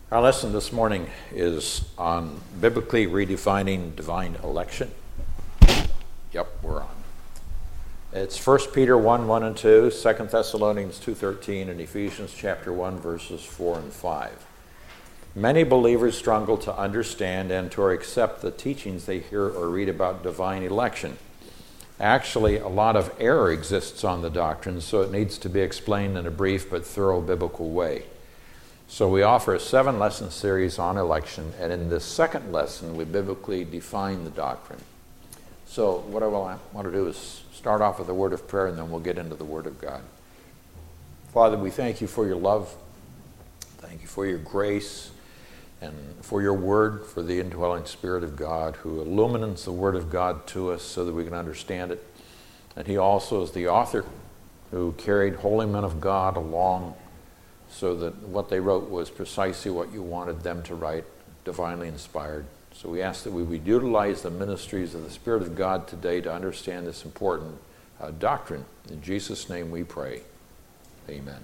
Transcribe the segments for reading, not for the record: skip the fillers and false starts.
Our lesson this morning is on biblically redefining divine election. Yep, we're on. It's 1 Peter 1, 1 and 2, 2 Thessalonians 2:13, and Ephesians chapter 1, verses 4 and 5. Many believers struggle to understand and to accept the teachings they hear or read about divine election. Actually, a lot of error exists on the doctrine, so it needs to be explained in a brief but thorough biblical way. So we offer a 7-lesson series on election, and in this second lesson, we biblically define the doctrine. So what I want to do is start off with a word of prayer, and then we'll get into the Word of God. Father, we thank you for your love. Thank you for your grace and for your Word, for the indwelling Spirit of God who illumines the Word of God to us so that we can understand it. And he also is the author who carried holy men of God along so that what they wrote was precisely what you wanted them to write, divinely inspired. So we ask that we would utilize the ministries of the Spirit of God today to understand this important doctrine. In Jesus' name we pray. Amen.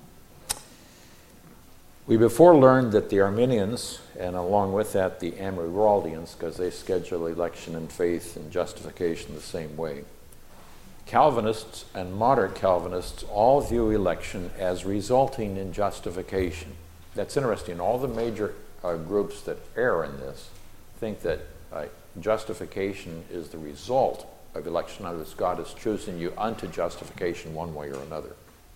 We before learned that the Arminians, and along with that the Amyraldians, because they schedule election and faith and justification the same way, Calvinists and moderate Calvinists all view election as resulting in justification. That's interesting. All the major groups that err in this think that justification is the result of election. In other words, God is choosing you unto justification one way or another.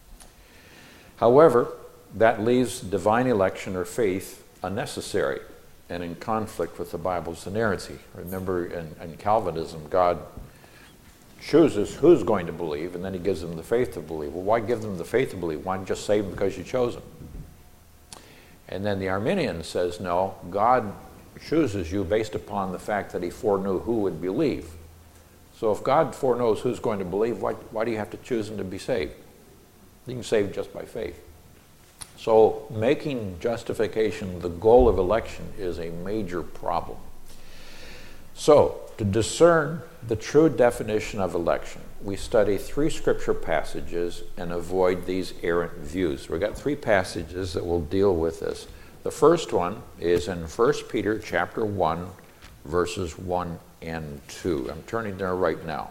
However, that leaves divine election or faith unnecessary and in conflict with the Bible's inerrancy. Remember, in Calvinism, God chooses who's going to believe, and then he gives them the faith to believe. Well, why give them the faith to believe? Why not just save them because you chose them? And then the Arminian says, no, God chooses you based upon the fact that he foreknew who would believe. So if God foreknows who's going to believe, why do you have to choose them to be saved? You can save just by faith. So making justification the goal of election is a major problem. So to discern the true definition of election, we study 3 scripture passages and avoid these errant views. We've got 3 passages that will deal with this. The first one is in 1 Peter chapter 1, verses 1 and 2. I'm turning there right now.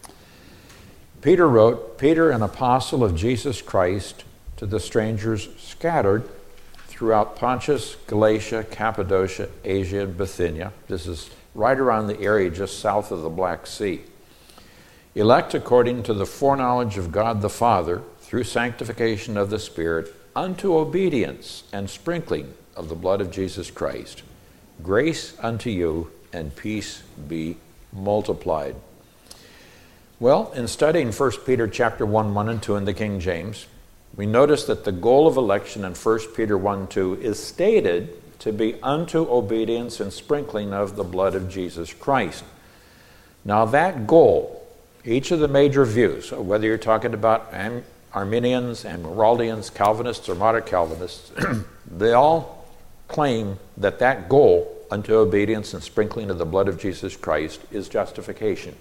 Peter wrote, Peter, an apostle of Jesus Christ, to the strangers scattered throughout Pontus, Galatia, Cappadocia, Asia, and Bithynia. This is right around the area just south of the Black Sea. Elect according to the foreknowledge of God the Father, through sanctification of the Spirit, unto obedience and sprinkling of the blood of Jesus Christ. Grace unto you and peace be multiplied. Well, in studying 1 Peter chapter 1, 1 and 2 in the King James, we notice that the goal of election in 1 Peter 1, 2 is stated to be unto obedience and sprinkling of the blood of Jesus Christ. Now that goal, each of the major views, whether you're talking about Arminians, Amyraldians, Calvinists, or moderate Calvinists, they all claim that that goal unto obedience and sprinkling of the blood of Jesus Christ is justification.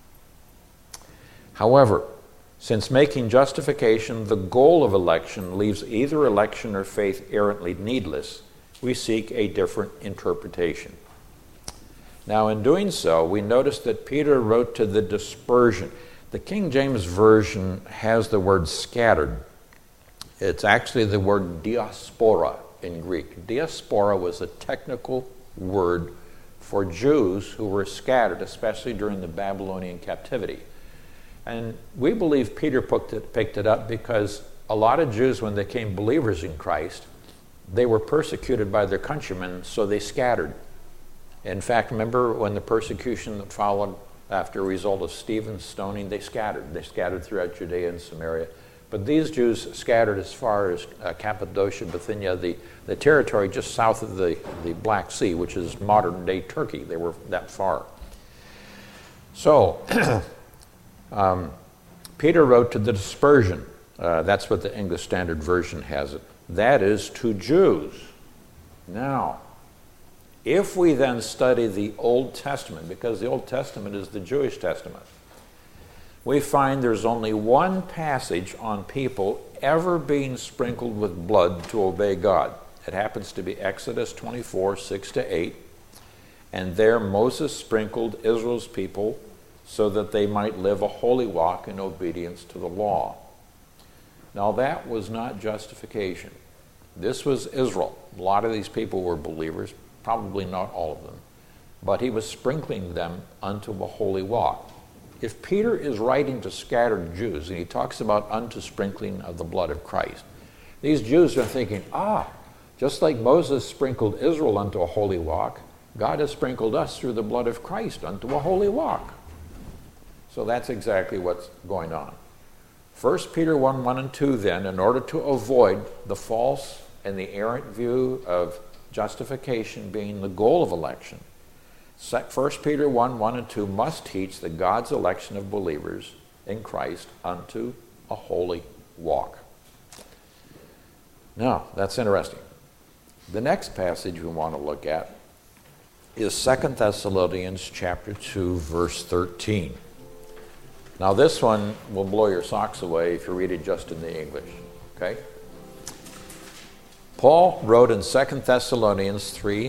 However, since making justification the goal of election leaves either election or faith errantly needless, we seek a different interpretation. Now, in doing so, we notice that Peter wrote to the dispersion. The King James Version has the word scattered. It's actually the word diaspora in Greek. Diaspora was a technical word for Jews who were scattered, especially during the Babylonian captivity. And we believe Peter picked it up because a lot of Jews, when they became believers in Christ, they were persecuted by their countrymen, so they scattered. In fact, remember when the persecution that followed after a result of Stephen's stoning, they scattered. They scattered throughout Judea and Samaria. But these Jews scattered as far as Cappadocia, Bithynia, the territory just south of the Black Sea, which is modern-day Turkey. They were that far. So, Peter wrote to the dispersion. That's what the English Standard Version has it. That is to Jews. Now, if we then study the Old Testament, because the Old Testament is the Jewish Testament, we find there's only one passage on people ever being sprinkled with blood to obey God. It happens to be Exodus 24, 6-8. And there Moses sprinkled Israel's people so that they might live a holy walk in obedience to the law. Now that was not justification. This was Israel. A lot of these people were believers, probably not all of them. But he was sprinkling them unto a holy walk. If Peter is writing to scattered Jews, and he talks about unto sprinkling of the blood of Christ, these Jews are thinking, just like Moses sprinkled Israel unto a holy walk, God has sprinkled us through the blood of Christ unto a holy walk. So that's exactly what's going on. 1 Peter 1, 1 and 2 then, in order to avoid the false and the errant view of justification being the goal of election, 1 Peter 1, 1 and 2 must teach that God's election of believers in Christ unto a holy walk. Now, that's interesting. The next passage we want to look at is 2 Thessalonians chapter 2, verse 13. Now, this one will blow your socks away if you read it just in the English, okay? Paul wrote in 2 Thessalonians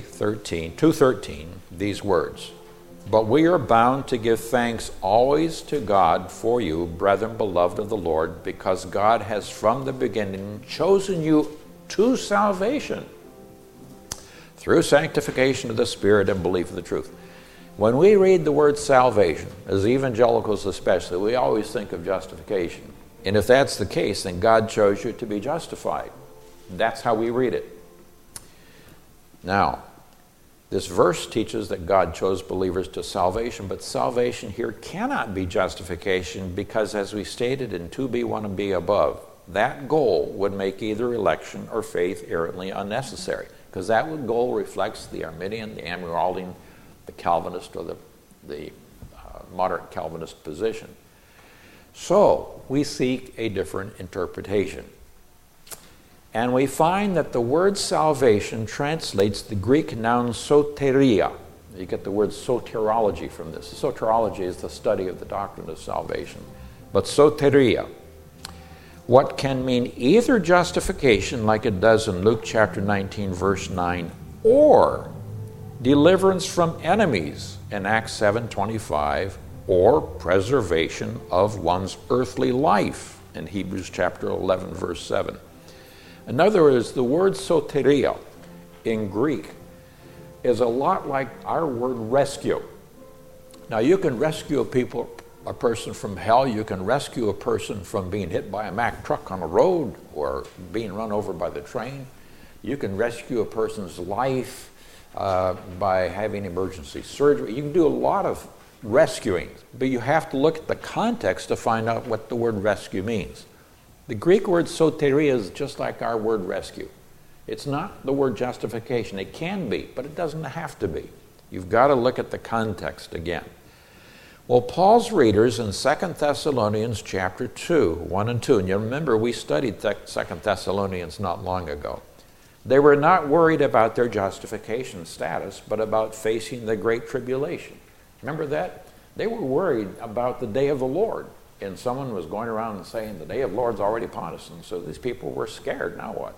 2:13, these words, "But we are bound to give thanks always to God for you, brethren beloved of the Lord, because God has from the beginning chosen you to salvation through sanctification of the Spirit and belief of the truth." When we read the word salvation, as evangelicals especially, we always think of justification. And if that's the case, then God chose you to be justified. That's how we read it. Now, this verse teaches that God chose believers to salvation, but salvation here cannot be justification because, as we stated in 2b, 1 and b above, that goal would make either election or faith errantly unnecessary, because that goal reflects the Arminian, the Amyraldian, the Calvinist, or the moderate Calvinist position. So we seek a different interpretation. And we find that the word salvation translates the Greek noun soteria. You get the word soteriology from this. Soteriology is the study of the doctrine of salvation. But soteria, what can mean either justification, like it does in Luke chapter 19, verse 9, or deliverance from enemies in Acts 7:25, or preservation of one's earthly life in Hebrews chapter 11, verse 7. In other words, the word soteria in Greek is a lot like our word rescue. Now, you can rescue a person from hell. You can rescue a person from being hit by a Mack truck on a road or being run over by the train. You can rescue a person's life by having emergency surgery. You can do a lot of rescuing, but you have to look at the context to find out what the word rescue means. The Greek word soteria is just like our word rescue. It's not the word justification. It can be, but it doesn't have to be. You've got to look at the context again. Well, Paul's readers in 2 Thessalonians chapter 2, 1 and 2, and you remember we studied 2 Thessalonians not long ago. They were not worried about their justification status, but about facing the great tribulation. Remember that? They were worried about the day of the Lord. And someone was going around and saying, the day of the Lord's already upon us. And so these people were scared. Now what?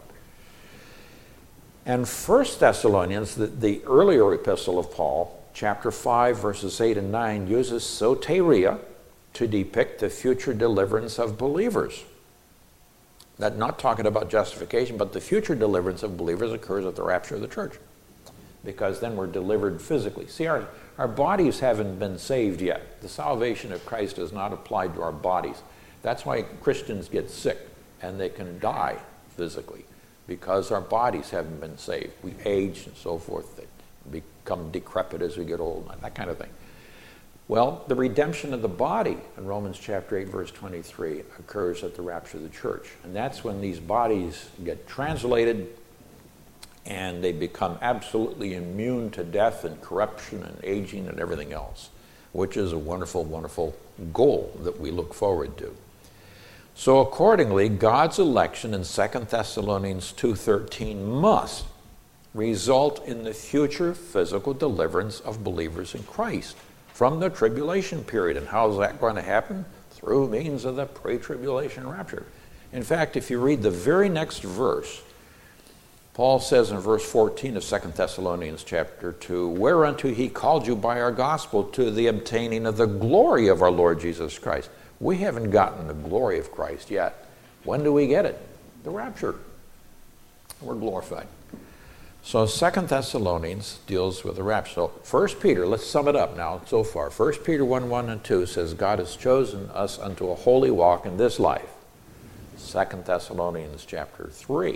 And 1 Thessalonians, the earlier epistle of Paul, chapter 5, verses 8 and 9, uses soteria to depict the future deliverance of believers. That not talking about justification, but the future deliverance of believers occurs at the rapture of the church. Because then we're delivered physically. See, our bodies haven't been saved yet. The salvation of Christ is not applied to our bodies. That's why Christians get sick and they can die physically, because our bodies haven't been saved. We age and so forth. They become decrepit as we get old, that kind of thing. Well, the redemption of the body in Romans chapter 8, verse 23 occurs at the rapture of the church. And that's when these bodies get translated and they become absolutely immune to death and corruption and aging and everything else, which is a wonderful, wonderful goal that we look forward to. So accordingly, God's election in 2 Thessalonians 2:13 must result in the future physical deliverance of believers in Christ from the tribulation period. And how is that going to happen? Through means of the pre-tribulation rapture. In fact, if you read the very next verse, Paul says in verse 14 of 2 Thessalonians chapter 2, whereunto he called you by our gospel to the obtaining of the glory of our Lord Jesus Christ. We haven't gotten the glory of Christ yet. When do we get it? The rapture. We're glorified. So 2 Thessalonians deals with the rapture. So 1 Peter, let's sum it up now so far. 1 Peter 1, and 2 says, God has chosen us unto a holy walk in this life. 2 Thessalonians chapter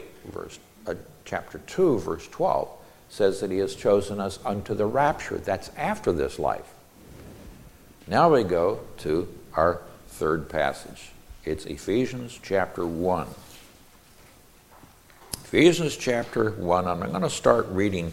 2, verse 12, says that he has chosen us unto the rapture. That's after this life. Now we go to our third passage. It's Ephesians chapter 1. Ephesians chapter 1, I'm going to start reading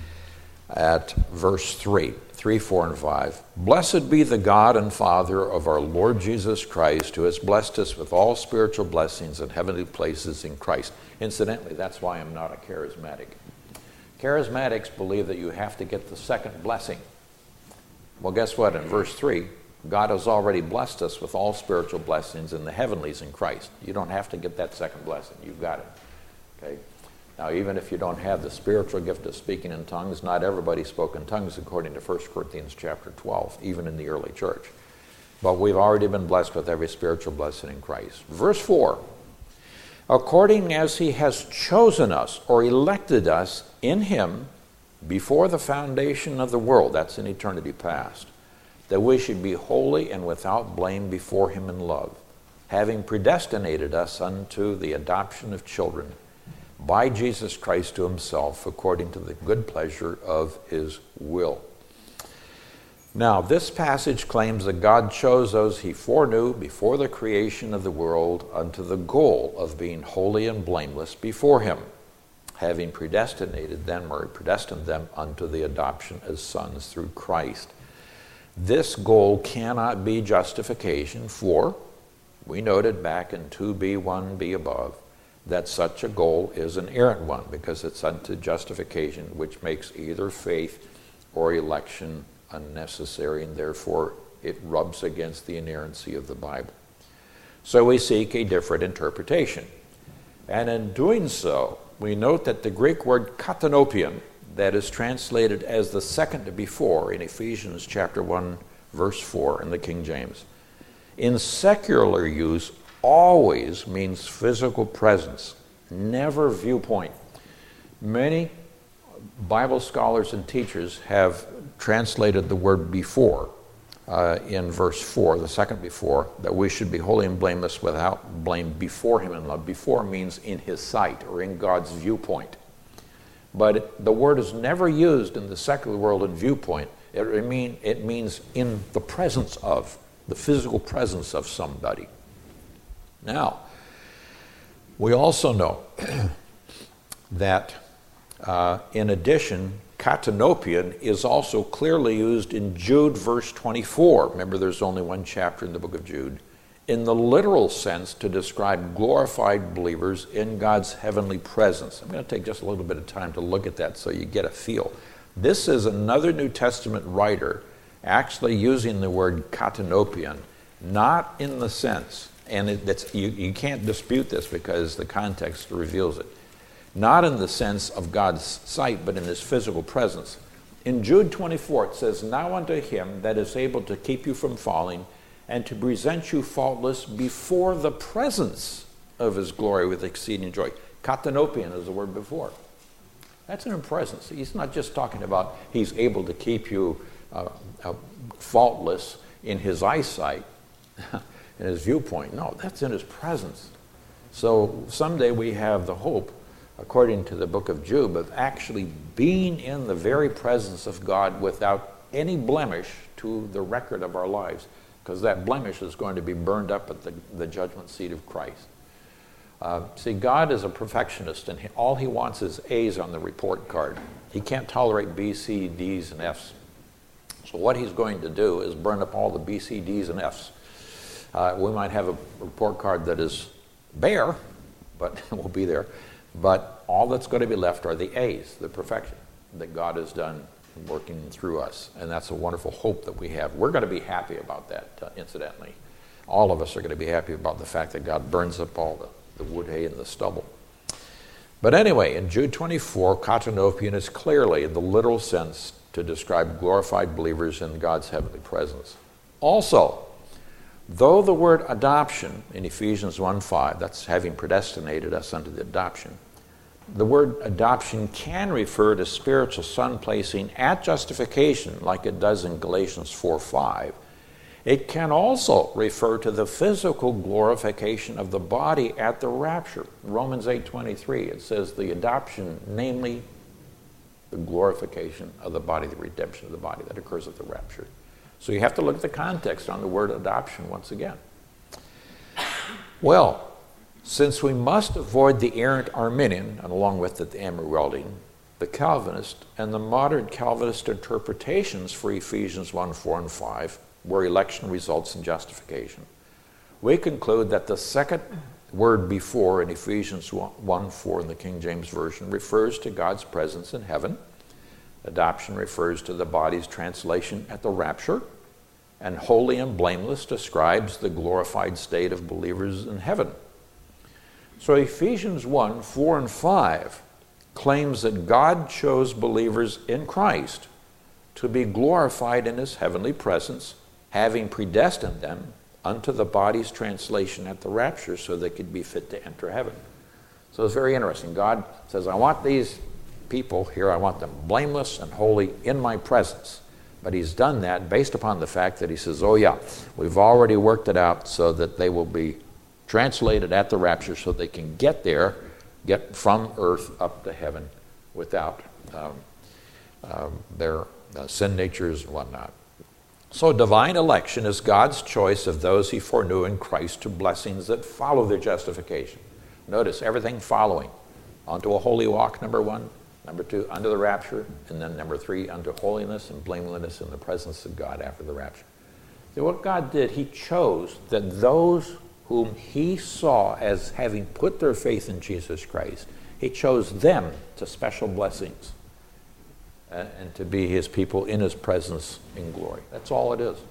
at verse 3, 4, and 5. Blessed be the God and Father of our Lord Jesus Christ, who has blessed us with all spiritual blessings in heavenly places in Christ. Incidentally, that's why I'm not a charismatic. Charismatics believe that you have to get the second blessing. Well, guess what? In verse 3, God has already blessed us with all spiritual blessings in the heavenlies in Christ. You don't have to get that second blessing. You've got it. Okay? Now, even if you don't have the spiritual gift of speaking in tongues, not everybody spoke in tongues according to 1 Corinthians chapter 12, even in the early church. But we've already been blessed with every spiritual blessing in Christ. Verse 4, according as he has chosen us or elected us in him before the foundation of the world, that's in eternity past, that we should be holy and without blame before him in love, having predestinated us unto the adoption of children by Jesus Christ to himself, according to the good pleasure of his will. Now, this passage claims that God chose those he foreknew before the creation of the world unto the goal of being holy and blameless before him, having predestinated them or predestined them unto the adoption as sons through Christ. This goal cannot be justification, for we noted back in 2b, 1b above, that such a goal is an errant one, because it's unto justification, which makes either faith or election unnecessary, and therefore it rubs against the inerrancy of the Bible. So we seek a different interpretation. And in doing so, we note that the Greek word katanopion, that is translated as the second before in Ephesians chapter 1, verse 4 in the King James, in secular use always means physical presence, never viewpoint. Many Bible scholars and teachers have translated the word before in verse 4, the second before, that we should be holy and blameless without blame before him in love. Before means in his sight or in God's viewpoint. But the word is never used in the secular world in viewpoint. It means in the presence of, the physical presence of somebody. Now, we also know that in addition, katanopion is also clearly used in Jude verse 24. Remember, there's only one chapter in the book of Jude. In the literal sense, to describe glorified believers in God's heavenly presence. I'm going to take just a little bit of time to look at that so you get a feel. This is another New Testament writer actually using the word katanopion, not in the sense, and you can't dispute this because the context reveals it, not in the sense of God's sight, but in his physical presence. In Jude 24, it says, now unto him that is able to keep you from falling and to present you faultless before the presence of his glory with exceeding joy. Katanopion is the word before. That's an presence. He's not just talking about he's able to keep you faultless in his eyesight, in his viewpoint. No, that's in his presence. So someday we have the hope, according to the book of Jude, of actually being in the very presence of God without any blemish to the record of our lives, because that blemish is going to be burned up at the judgment seat of Christ. See, God is a perfectionist, and all he wants is A's on the report card. He can't tolerate B, C, D's, and F's. So what he's going to do is burn up all the B, C, D's, and F's. We might have a report card that is bare, but it will be there. But all that's going to be left are the A's, the perfection that God has done working through us. And that's a wonderful hope that we have. We're going to be happy about that, incidentally. All of us are going to be happy about the fact that God burns up all the wood, hay, and the stubble. But anyway, in Jude 24, katanopian is clearly, in the literal sense, to describe glorified believers in God's heavenly presence. Also, though the word adoption in Ephesians 1:5, that's having predestinated us unto the adoption, the word adoption can refer to spiritual son placing at justification, like it does in Galatians 4:5. It can also refer to the physical glorification of the body at the rapture. Romans 8:23, it says the adoption, namely the glorification of the body, the redemption of the body that occurs at the rapture. So you have to look at the context on the word adoption once again. Well, since we must avoid the errant Arminian, and along with it the Amyraldian, the Calvinist, and the modern Calvinist interpretations for Ephesians 1:4 and 5, where election results in justification, we conclude that the second word before in Ephesians 1:4 in the King James Version refers to God's presence in heaven. Adoption refers to the body's translation at the rapture, and holy and blameless describes the glorified state of believers in heaven. So Ephesians 1:4 and 5 claims that God chose believers in Christ to be glorified in his heavenly presence, having predestined them unto the body's translation at the rapture so they could be fit to enter heaven. So it's very interesting. God says, I want these people here, I want them blameless and holy in my presence. But he's done that based upon the fact that he says, oh yeah, we've already worked it out so that they will be translated at the rapture so they can get there, get from earth up to heaven without their sin natures and whatnot. So divine election is God's choice of those he foreknew in Christ to blessings that follow their justification. Notice everything following. Onto a holy walk, number one. Number two, unto the rapture. And then number three, unto holiness and blamelessness in the presence of God after the rapture. So what God did, he chose that those whom he saw as having put their faith in Jesus Christ, he chose them to special blessings. And to be his people in his presence in glory. That's all it is.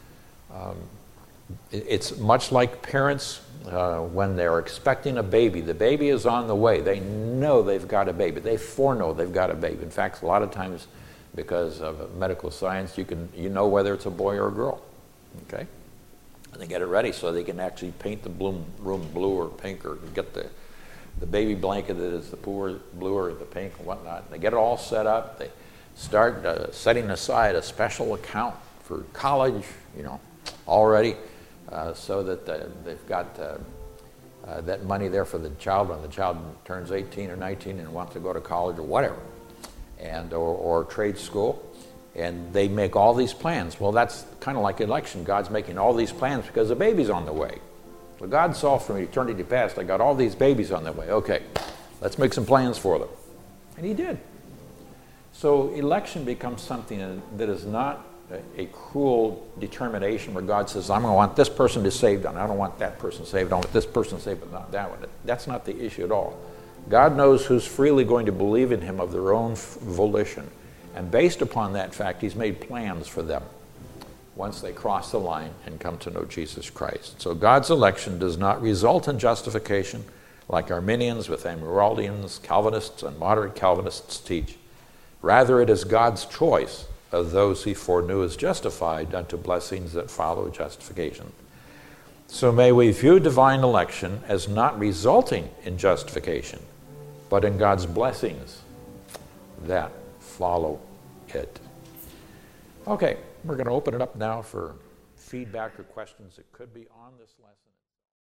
It's much like parents when they're expecting a baby. The baby is on the way. They know they've got a baby. They foreknow they've got a baby. In fact, a lot of times, because of medical science, you know whether it's a boy or a girl. Okay? And they get it ready so they can actually paint the room blue or pink, or get the baby blanket that is the blue or the pink and whatnot. And they get it all set up. They start setting aside a special account for college, already, so that they've got that money there for the child when the child turns 18 or 19 and wants to go to college or whatever, and or trade school, and they make all these plans. Well, that's kind of like election. God's making all these plans because the baby's on the way. Well, God saw from eternity past, I got all these babies on the way. Okay, let's make some plans for them, and he did. So election becomes something that is not a cruel determination where God says, I'm going to want this person to saved, and I don't want that person saved, I don't want this person saved, but not that one. That's not the issue at all. God knows who's freely going to believe in him of their own volition. And based upon that fact, he's made plans for them once they cross the line and come to know Jesus Christ. So God's election does not result in justification like Arminians with Amyraldians, Calvinists, and moderate Calvinists teach. Rather, it is God's choice of those he foreknew as justified unto blessings that follow justification. So may we view divine election as not resulting in justification, but in God's blessings that follow it. Okay, we're going to open it up now for feedback or questions that could be on this lesson.